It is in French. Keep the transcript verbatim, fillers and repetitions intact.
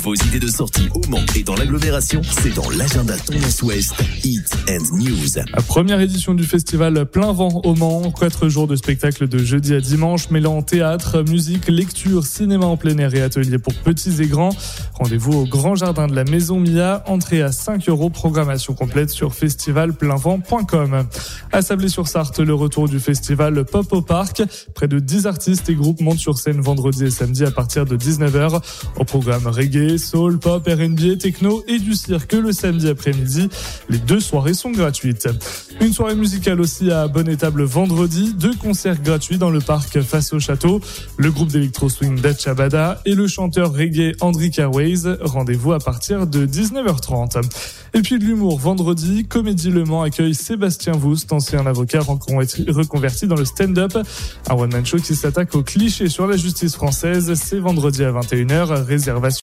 vos idées de sortie au Mans et dans l'agglomération, c'est dans l'agenda Tendance Ouest, Hit and News. La première édition du festival Plein Vent au Mans, quatre jours de spectacle de jeudi à dimanche, mêlant théâtre, musique, lecture, cinéma en plein air et ateliers pour petits et grands. Rendez-vous au Grand Jardin de la Maison Mia, entrée à cinq euros, programmation complète sur festival plein vent point com. À Sablé-sur-Sarthe, le retour du festival Pop au Parc. Près de dix artistes et groupes montent sur scène vendredi et samedi à partir de dix-neuf heures. Au programme reggae, soul, pop, R and B, techno et du cirque le samedi après-midi. Les deux soirées sont gratuites. Une soirée musicale aussi à Bonne-Étable vendredi. Deux concerts gratuits dans le parc face au château. Le groupe d'électro-swing Dachabada et le chanteur reggae Andriy Airways. Rendez-vous à partir de dix-neuf heures trente. Et puis de l'humour vendredi. Comédie Le Mans accueille Sébastien Voust, ancien avocat reconverti dans le stand-up. Un one-man show qui s'attaque aux clichés sur la justice française. C'est vendredi à vingt et une heures. Réservation